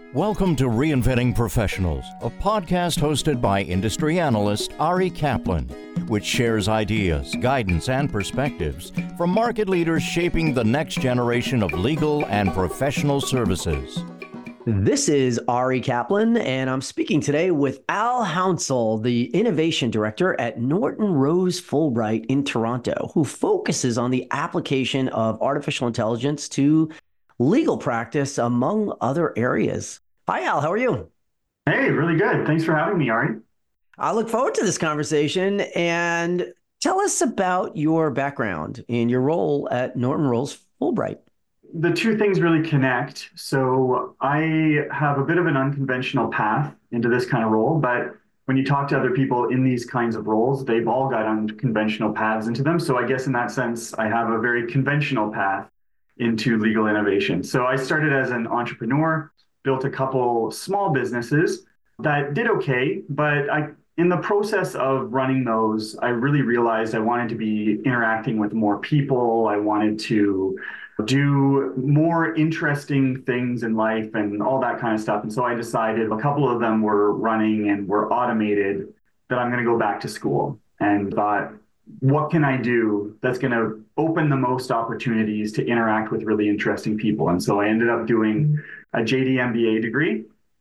Welcome to Reinventing Professionals, a podcast hosted by industry analyst Ari Kaplan, which shares ideas, guidance, and perspectives from market leaders shaping the next generation of legal and professional services. This is Ari Kaplan, and I'm speaking today with Al Hounsell, the Innovation Director at Norton Rose Fulbright in Toronto, who focuses on the application of artificial intelligence to legal practice, among other areas. Hi, Al. How are you? Hey, really good. Thanks for having me, Ari. I look forward to this conversation. And tell us about your background and your role at Norton Rose Fulbright. The two things really connect. So I have a bit of an unconventional path into this kind of role, but when you talk to other people in these kinds of roles, they've all got unconventional paths into them. So I guess in that sense, I have a very conventional path into legal innovation. So I started as an entrepreneur, built a couple small businesses that did okay, but in the process of running those, I really realized I wanted to be interacting with more people. I wanted to do more interesting things in life and all that kind of stuff. And so I decided a couple of them were running and were automated that I'm going to go back to school and thought, what can I do that's going to open the most opportunities to interact with really interesting people? And so I ended up doing a JD MBA degree,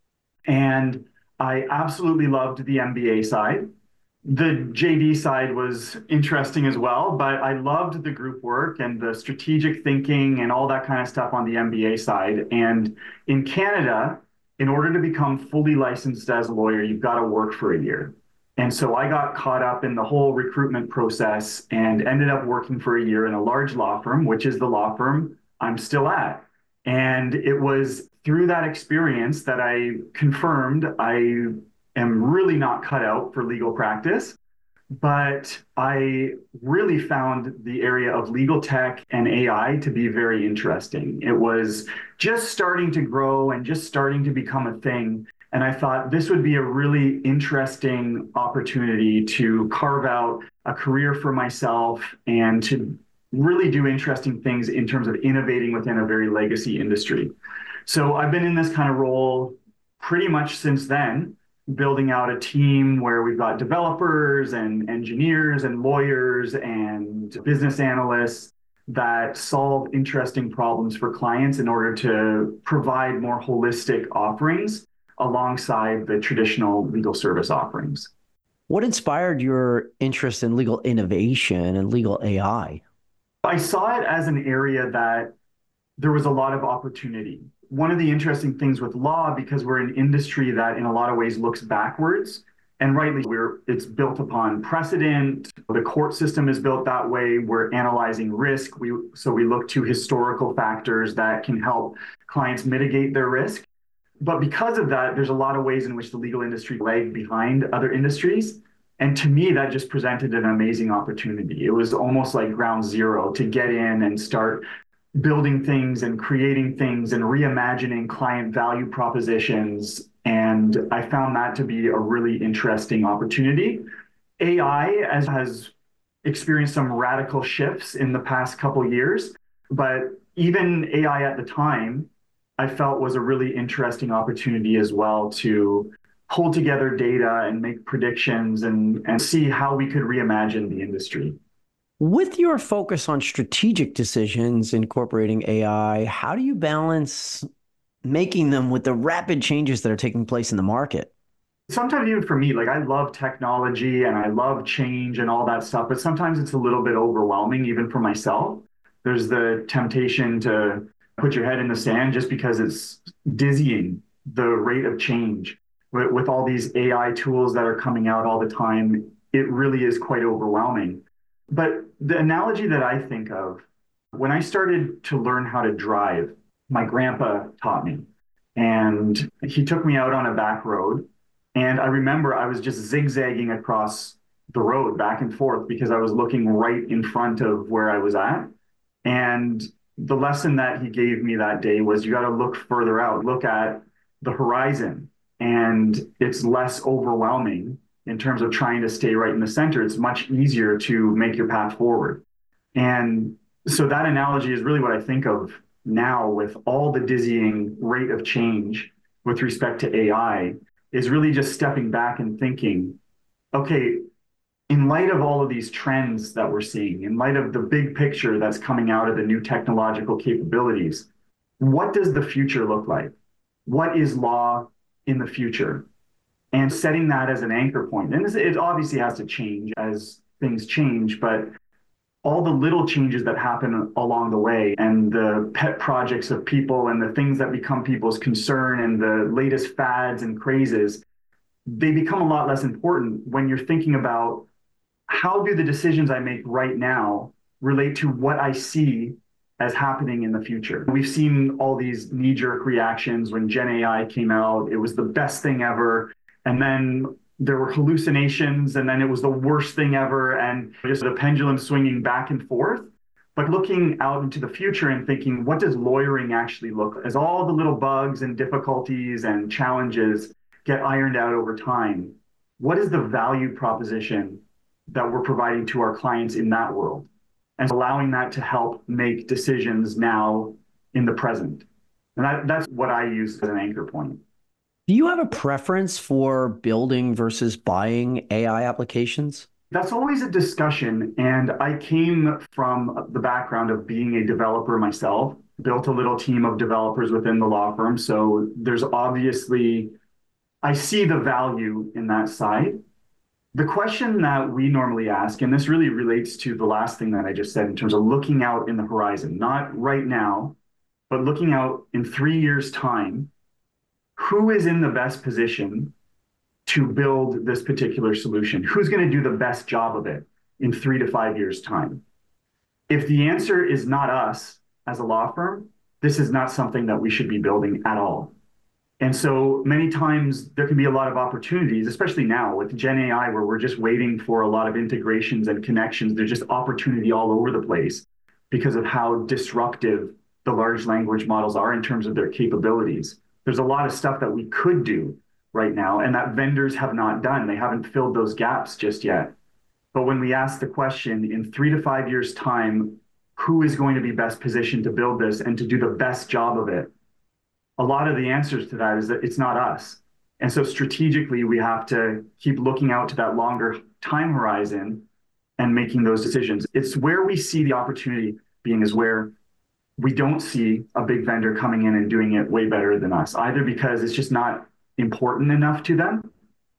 and I absolutely loved the MBA side. The JD side was interesting as well, but I loved the group work and the strategic thinking and all that kind of stuff on the MBA side. And in Canada, in order to become fully licensed as a lawyer, you've got to work for a year. And so I got caught up in the whole recruitment process and ended up working for a year in a large law firm, which is the law firm I'm still at. And it was through that experience that I confirmed I am really not cut out for legal practice, but I really found the area of legal tech and AI to be very interesting. It was just starting to grow and just starting to become a thing. And I thought this would be a really interesting opportunity to carve out a career for myself and to really do interesting things in terms of innovating within a very legacy industry. So I've been in this kind of role pretty much since then, building out a team where we've got developers and engineers and lawyers and business analysts that solve interesting problems for clients in order to provide more holistic offerings alongside the traditional legal service offerings. What inspired your interest in legal innovation and legal AI? I saw it as an area that there was a lot of opportunity. One of the interesting things with law, because we're an industry that in a lot of ways looks backwards, and rightly, it's built upon precedent. The court system is built that way. We're analyzing risk. So we look to historical factors that can help clients mitigate their risk. But because of that, there's a lot of ways in which the legal industry lagged behind other industries. And to me, that just presented an amazing opportunity. It was almost like ground zero to get in and start building things and creating things and reimagining client value propositions. And I found that to be a really interesting opportunity. AI has experienced some radical shifts in the past couple of years, but even AI at the time, I felt was a really interesting opportunity as well to pull together data and make predictions and see how we could reimagine the industry. With your focus on strategic decisions incorporating AI, how do you balance making them with the rapid changes that are taking place in the market? Sometimes even for me, like I love technology and I love change and all that stuff, but sometimes it's a little bit overwhelming even for myself. There's the temptation to put your head in the sand just because it's dizzying, the rate of change. With all these AI tools that are coming out all the time, it really is quite overwhelming. But the analogy that I think of, when I started to learn how to drive, my grandpa taught me. And he took me out on a back road. And I remember I was just zigzagging across the road back and forth because I was looking right in front of where I was at. And the lesson that he gave me that day was you got to look further out, look at the horizon. And it's less overwhelming in terms of trying to stay right in the center. It's much easier to make your path forward. And so that analogy is really what I think of now with all the dizzying rate of change with respect to AI is really just stepping back and thinking, okay, in light of all of these trends that we're seeing, in light of the big picture that's coming out of the new technological capabilities, what does the future look like? What is law in the future? And setting that as an anchor point. And it obviously has to change as things change, but all the little changes that happen along the way and the pet projects of people and the things that become people's concern and the latest fads and crazes, they become a lot less important when you're thinking about how do the decisions I make right now relate to what I see as happening in the future. We've seen all these knee-jerk reactions when Gen AI came out. It was the best thing ever. And then there were hallucinations, and then it was the worst thing ever, and just the pendulum swinging back and forth. But looking out into the future and thinking, what does lawyering actually look like? As all the little bugs and difficulties and challenges get ironed out over time, what is the value proposition that we're providing to our clients in that world? And allowing that to help make decisions now in the present. And that's what I use as an anchor point. Do you have a preference for building versus buying AI applications? That's always a discussion. And I came from the background of being a developer myself, built a little team of developers within the law firm. So there's obviously, I see the value in that side. The question that we normally ask, and this really relates to the last thing that I just said in terms of looking out in the horizon, not right now, but looking out in 3 years' time, who is in the best position to build this particular solution? Who's going to do the best job of it in 3 to 5 years' time? If the answer is not us as a law firm, this is not something that we should be building at all. And so many times there can be a lot of opportunities, especially now with Gen AI, where we're just waiting for a lot of integrations and connections. There's just opportunity all over the place because of how disruptive the large language models are in terms of their capabilities. There's a lot of stuff that we could do right now and that vendors have not done. They haven't filled those gaps just yet. But when we ask the question in 3 to 5 years' time, who is going to be best positioned to build this and to do the best job of it? A lot of the answers to that is that it's not us. And so strategically, we have to keep looking out to that longer time horizon and making those decisions. It's where we see the opportunity being is where we don't see a big vendor coming in and doing it way better than us, either because it's just not important enough to them,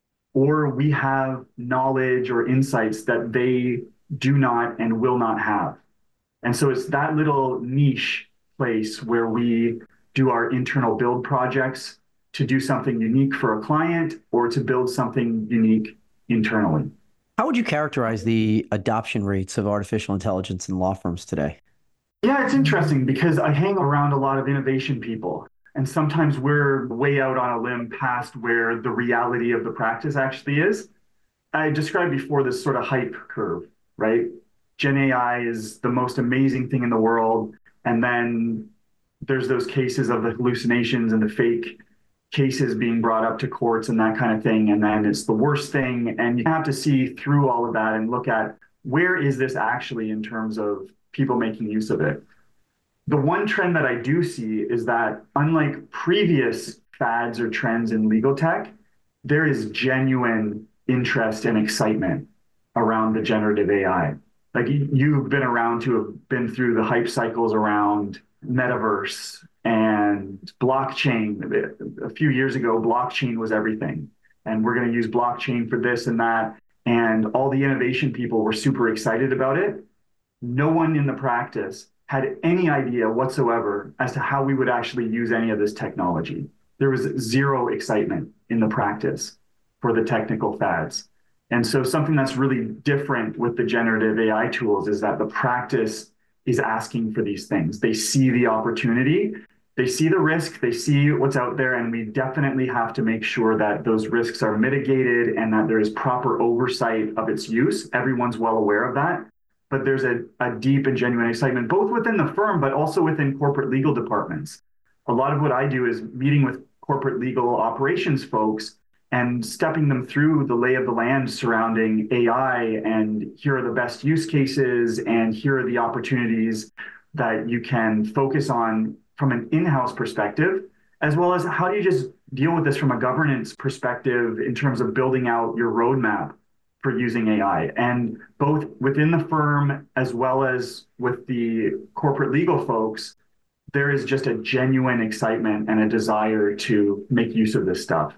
or we have knowledge or insights that they do not and will not have. And so it's that little niche place where we do our internal build projects to do something unique for a client or to build something unique internally. How would you characterize the adoption rates of artificial intelligence in law firms today? Yeah, it's interesting because I hang around a lot of innovation people, and sometimes we're way out on a limb past where the reality of the practice actually is. I described before this sort of hype curve, right? Gen AI is the most amazing thing in the world, and then there's those cases of the hallucinations and the fake cases being brought up to courts and that kind of thing, and then it's the worst thing, and you have to see through all of that and look at where is this actually in terms of people making use of it. The one trend that I do see is that unlike previous fads or trends in legal tech, there is genuine interest and excitement around the generative AI. Like you've been around to have been through the hype cycles around metaverse and blockchain. A few years ago, blockchain was everything. And we're going to use blockchain for this and that. And all the innovation people were super excited about it. No one in the practice had any idea whatsoever as to how we would actually use any of this technology. There was zero excitement in the practice for the technical fads. And so something that's really different with the generative AI tools is that the practice is asking for these things. They see the opportunity, they see the risk, they see what's out there, and we definitely have to make sure that those risks are mitigated and that there is proper oversight of its use. Everyone's well aware of that. But there's a deep and genuine excitement, both within the firm, but also within corporate legal departments. A lot of what I do is meeting with corporate legal operations folks and stepping them through the lay of the land surrounding AI, and here are the best use cases, and here are the opportunities that you can focus on from an in-house perspective, as well as how do you just deal with this from a governance perspective in terms of building out your roadmap for using AI. And both within the firm as well as with the corporate legal folks, there is just a genuine excitement and a desire to make use of this stuff.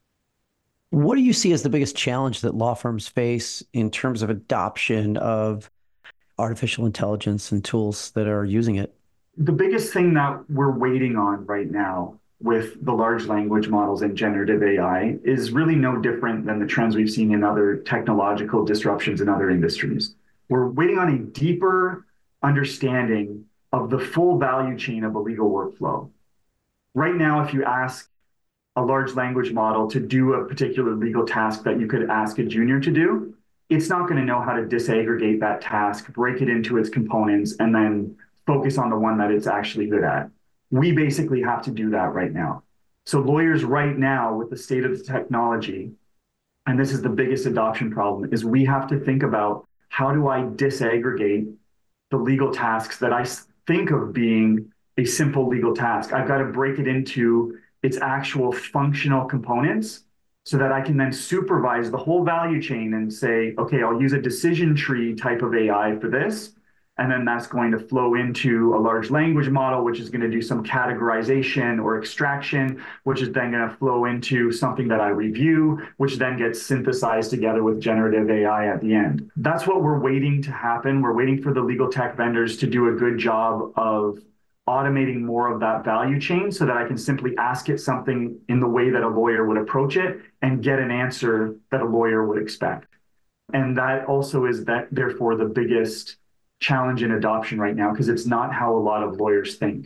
What do you see as the biggest challenge that law firms face in terms of adoption of artificial intelligence and tools that are using it? The biggest thing that we're waiting on right now with the large language models and generative AI is really no different than the trends we've seen in other technological disruptions in other industries. We're waiting on a deeper understanding of the full value chain of a legal workflow. Right now, if you ask a large language model to do a particular legal task that you could ask a junior to do, it's not going to know how to disaggregate that task, break it into its components, and then focus on the one that it's actually good at. We basically have to do that right now. So lawyers right now, with the state of the technology, and this is the biggest adoption problem, is we have to think about how do I disaggregate the legal tasks that I think of being a simple legal task. I've got to break it into its actual functional components so that I can then supervise the whole value chain and say, okay, I'll use a decision tree type of AI for this. And then that's going to flow into a large language model, which is going to do some categorization or extraction, which is then going to flow into something that I review, which then gets synthesized together with generative AI at the end. That's what we're waiting to happen. We're waiting for the legal tech vendors to do a good job of automating more of that value chain so that I can simply ask it something in the way that a lawyer would approach it and get an answer that a lawyer would expect. And that also is therefore the biggest challenge in adoption right now, because it's not how a lot of lawyers think.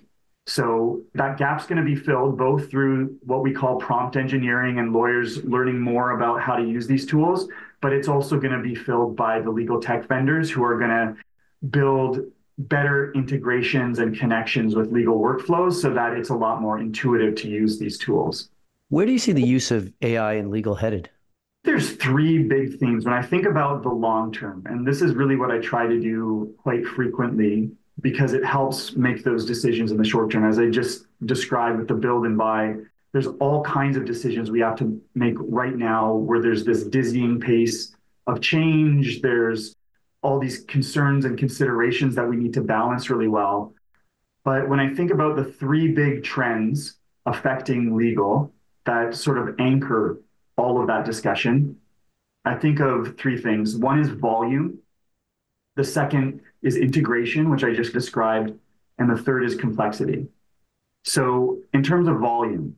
So that gap's going to be filled both through what we call prompt engineering and lawyers learning more about how to use these tools, but it's also going to be filled by the legal tech vendors who are going to build better integrations and connections with legal workflows so that it's a lot more intuitive to use these tools. Where do you see the use of AI in legal headed? There's three big themes when I think about the long term, and this is really what I try to do quite frequently because it helps make those decisions in the short term. As I just described with the build and buy, there's all kinds of decisions we have to make right now where there's this dizzying pace of change. There's all these concerns and considerations that we need to balance really well. But when I think about the three big trends affecting legal that sort of anchor all of that discussion, I think of three things. One is volume. The second is integration, which I just described. And the third is complexity. So in terms of volume,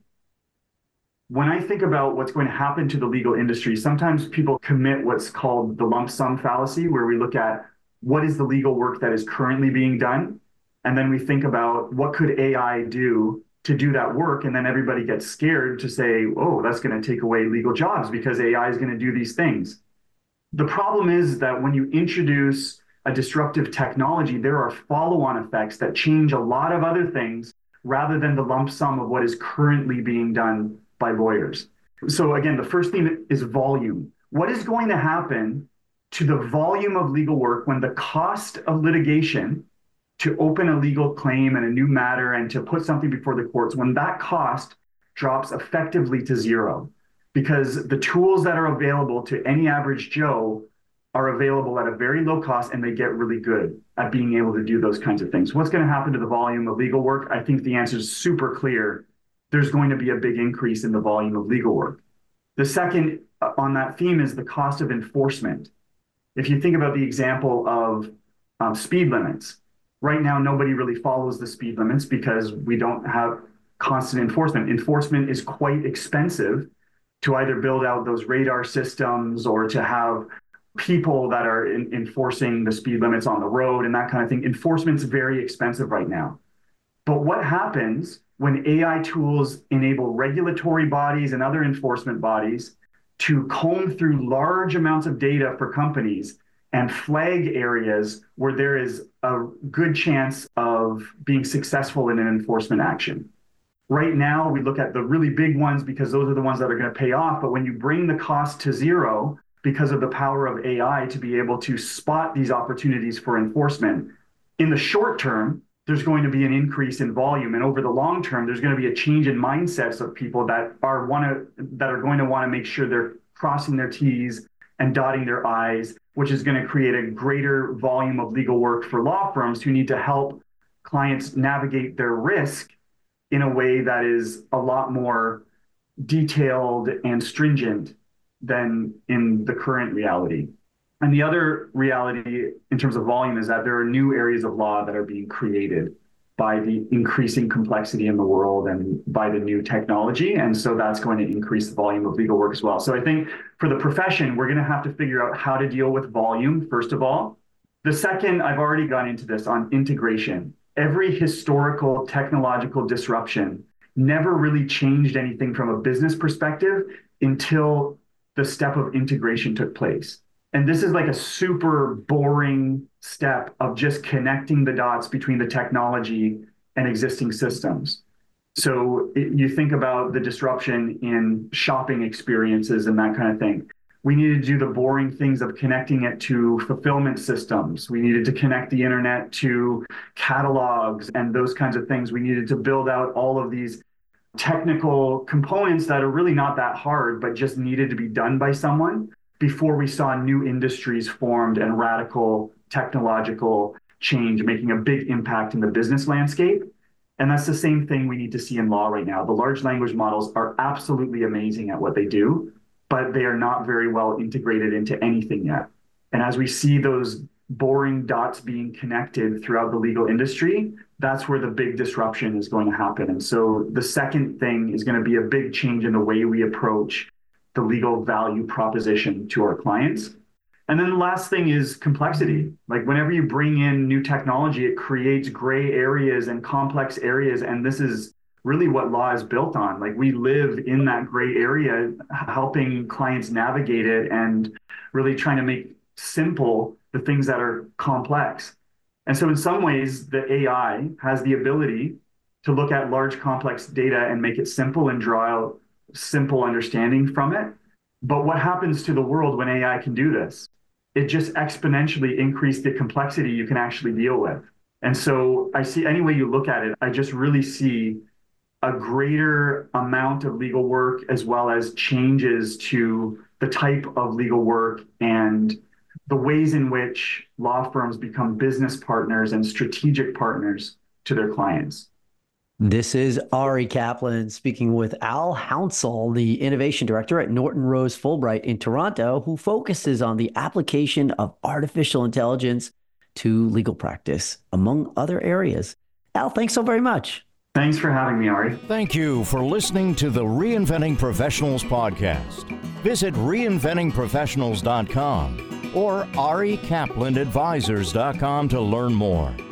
when I think about what's going to happen to the legal industry, sometimes people commit what's called the lump sum fallacy, where we look at what is the legal work that is currently being done. And then we think about what could AI do to do that work. And then everybody gets scared to say, oh, that's going to take away legal jobs because AI is going to do these things. The problem is that when you introduce a disruptive technology, there are follow-on effects that change a lot of other things rather than the lump sum of what is currently being done by lawyers. So again, the first theme is volume. What is going to happen to the volume of legal work when the cost of litigation to open a legal claim and a new matter and to put something before the courts, when that cost drops effectively to zero? Because the tools that are available to any average Joe are available at a very low cost, and they get really good at being able to do those kinds of things. What's going to happen to the volume of legal work? I think the answer is super clear. There's going to be a big increase in the volume of legal work. The second on that theme is the cost of enforcement. If you think about the example of speed limits, right now nobody really follows the speed limits because we don't have constant enforcement. Enforcement is quite expensive to either build out those radar systems or to have people that are enforcing the speed limits on the road and that kind of thing. Enforcement's very expensive right now. But what happens when AI tools enable regulatory bodies and other enforcement bodies to comb through large amounts of data for companies and flag areas where there is a good chance of being successful in an enforcement action? Right now, we look at the really big ones because those are the ones that are going to pay off. But when you bring the cost to zero because of the power of AI to be able to spot these opportunities for enforcement, in the short term, there's going to be an increase in volume. And over the long term, there's going to be a change in mindsets of people that are going to want to make sure they're crossing their T's and dotting their I's, which is going to create a greater volume of legal work for law firms who need to help clients navigate their risk in a way that is a lot more detailed and stringent than in the current reality. And the other reality in terms of volume is that there are new areas of law that are being created by the increasing complexity in the world and by the new technology. And so that's going to increase the volume of legal work as well. So I think for the profession, we're going to have to figure out how to deal with volume, first of all. The second, I've already gone into this on integration. Every historical technological disruption never really changed anything from a business perspective until the step of integration took place. And this is like a super boring step of just connecting the dots between the technology and existing systems. So you think about the disruption in shopping experiences and that kind of thing. We needed to do the boring things of connecting it to fulfillment systems. We needed to connect the internet to catalogs and those kinds of things. We needed to build out all of these technical components that are really not that hard, but just needed to be done by someone before we saw new industries formed and radical technological change making a big impact in the business landscape. And that's the same thing we need to see in law right now. The large language models are absolutely amazing at what they do, but they are not very well integrated into anything yet. And as we see those boring dots being connected throughout the legal industry, that's where the big disruption is going to happen. And so the second thing is going to be a big change in the way we approach the legal value proposition to our clients. And then the last thing is complexity. Like whenever you bring in new technology, it creates gray areas and complex areas. And this is really what law is built on. Like we live in that gray area, helping clients navigate it and really trying to make simple the things that are complex. And so in some ways, the AI has the ability to look at large complex data and make it simple and draw out simple understanding from it. But what happens to the world when AI can do this? It just exponentially increased the complexity you can actually deal with. And so I see any way you look at it, I just really see a greater amount of legal work as well as changes to the type of legal work and the ways in which law firms become business partners and strategic partners to their clients. This is Ari Kaplan speaking with Al Hounsell, the Innovation Director at Norton Rose Fulbright in Toronto, who focuses on the application of artificial intelligence to legal practice, among other areas. Al, thanks so very much. Thanks for having me, Ari. Thank you for listening to the Reinventing Professionals podcast. Visit reinventingprofessionals.com or arikaplanadvisors.com to learn more.